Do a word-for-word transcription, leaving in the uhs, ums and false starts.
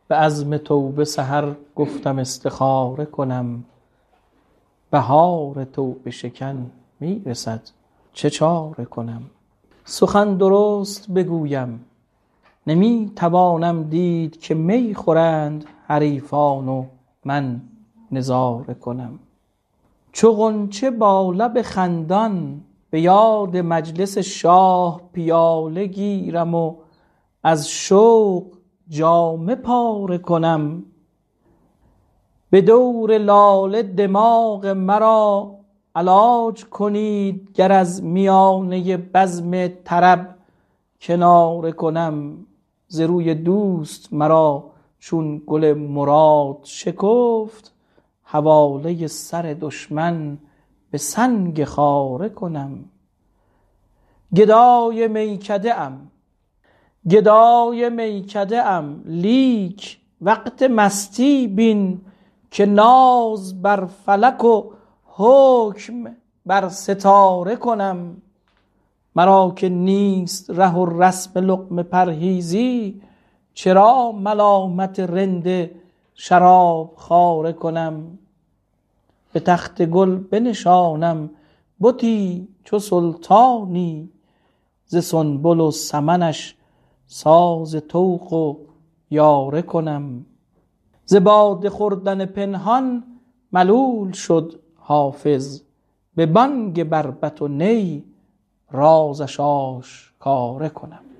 به عزم توبه سحر گفتم استخاره کنم. بهار توبه شکن می رسد چه چاره کنم. سخن درست بگویم نمی توانم دید که می خورند حریفان و من نظاره کنم. چو غنچه با لب خندان به یاد مجلس شاه پیاله گیرم و از شوق جامه پاره کنم. به دور لاله دماغ مرا علاج کنید گر از میانه بزم طرب کناره کنم. ز روی دوست مرا چون گل مراد شکفت حواله سر دشمن به سنگ خاره کنم. گدای میکده ام گدای میکده ام لیک وقت مستی بین که ناز بر فلک و حکم بر ستاره کنم. مرا که نیست ره و رسم لقمه پرهیزی چرا ملامت رند شراب خواره کنم. به تخت گل بنشانم بتی چو سلطانی ز سنبل و سمنش ساز طوق و یاره کنم. ز باده خوردن پنهان ملول شد حافظ به بانگ بربط و نی رازش آشکاره کنم.